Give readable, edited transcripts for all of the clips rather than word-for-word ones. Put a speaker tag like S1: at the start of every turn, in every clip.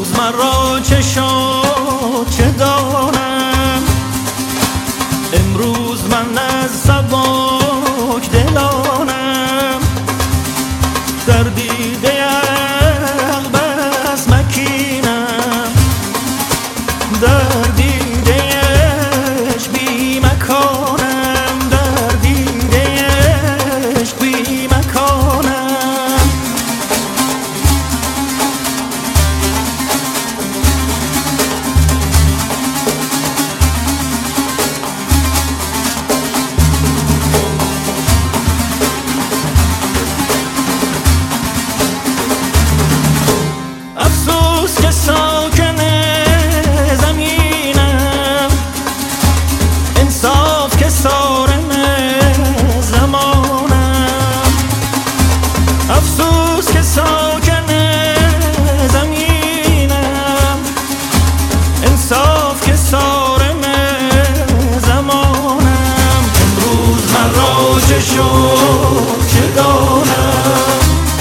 S1: مرا چه شد چه دانم، امروز من از سبک دلانم. در دیده عقل بس مکینم، در دیدهش بی مکانم، در دیدهش بی مکانم. افسوس که ساکن زمینم، انصاف که صارم زمانم. افسوس که ساکن زمینم، انصاف که صارم زمانم. امروز مرا چه شد چه دانم،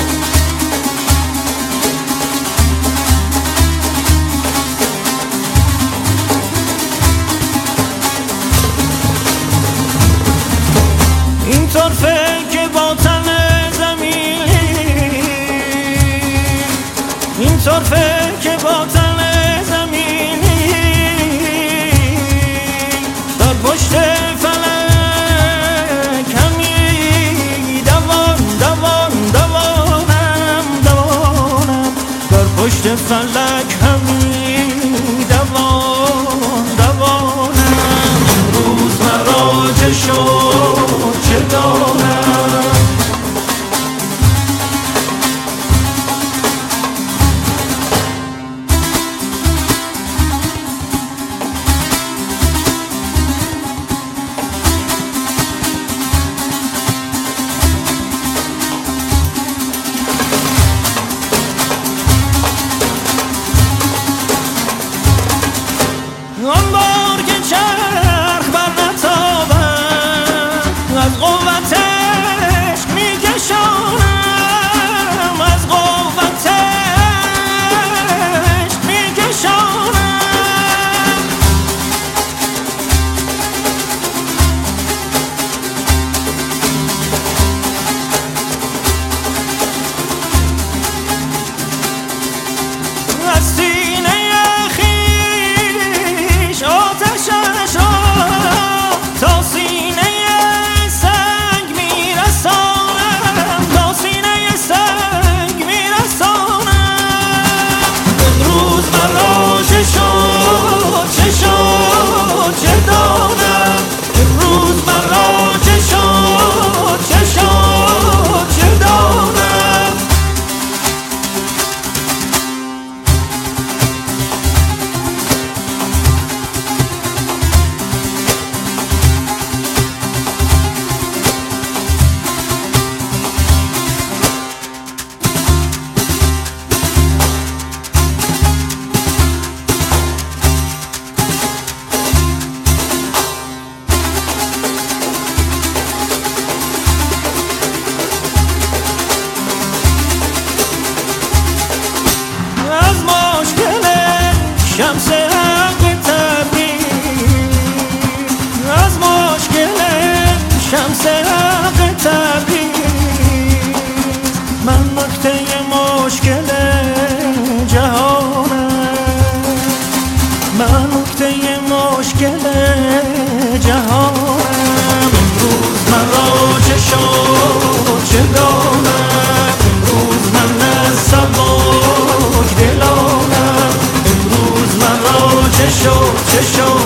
S1: این طرفه که با تن زمین، این طرفه که با تن زمینی، در پشت فلک همی دوان دوان دوانم دوانم، در پشت فلک همی دوان دوانم. امروز مرا چه شد چه دانم، آن بار که چرخ بر نتابم، از قوت عشق میکشانم، از قوت عشق میکشانم. از سینه خویش آتشش را تا سینه سنگ میرسانم، تا سینه سنگ میرسانم. امروز مرا چه شد چه شد چه دانم، امروز مرا چه شد چه شد چه دانم. از مشکل شمس حق تبریز، از مشکل شمس حق تبریز، من نکته مشکل جهانم، من نکته مشکل جهانم. امروز مرا چه شد چه دانم، امروز من از سبک دلانم، امروز مرا چه شد چه شد